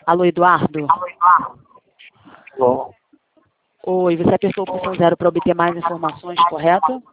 Alô, Eduardo? Bom, Oi, você apertou a opção 0 para obter mais informações, correto?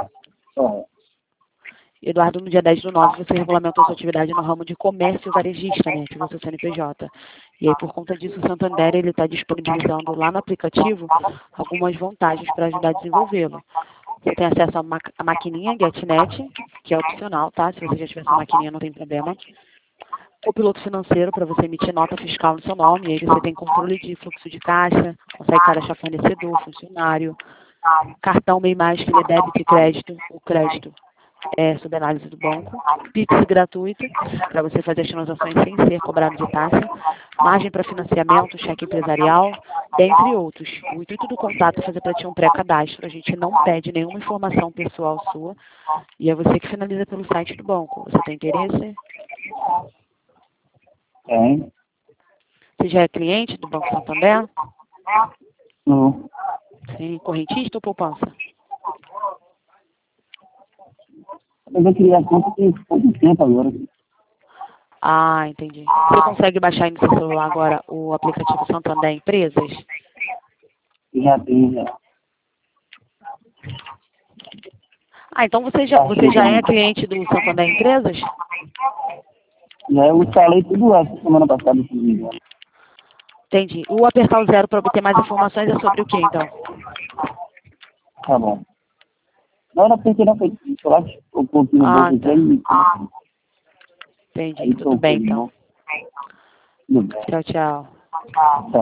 Eduardo, no dia 10/9, você regulamentou sua atividade no ramo de comércio varejista, né? Ativou seu CNPJ. E aí, por conta disso, o Santander está disponibilizando lá no aplicativo algumas vantagens para ajudar a desenvolvê-lo. Você tem acesso à maquininha GetNet, que é opcional, tá? Se você já tiver essa maquininha, não tem problema. O piloto financeiro para você emitir nota fiscal no seu nome, e aí você tem controle de fluxo de caixa, consegue cadastrar fornecedor, funcionário, cartão MEI+, que ele é débito e crédito, o crédito é sob análise do banco, Pix gratuito, para você fazer as transações sem ser cobrado de taxa, margem para financiamento, cheque empresarial, dentre outros. O intuito do contato é fazer para ti um pré-cadastro, a gente não pede nenhuma informação pessoal sua, e é você que finaliza pelo site do banco. Você tem interesse? tem. Você já é cliente do Banco Santander? Não. Sim, correntista ou poupança? Eu vou criar conta tem pouco tempo agora. Ah, entendi. Você consegue baixar aí no seu celular agora o aplicativo Santander Empresas? Já tem, já. Ah, então você já é cliente do Santander Empresas? Já eu instalei tudo essa semana passada, inclusive. Entendi. O apertar o 0 para obter mais informações é sobre o que, então? Tá bom. Não era porque não foi isso, eu acho. Um pouquinho no Ah, bolso tá. dele. Entendi. Aí Tudo bem, trocou de então. novo. Tudo bem. Tchau, tchau. Tá.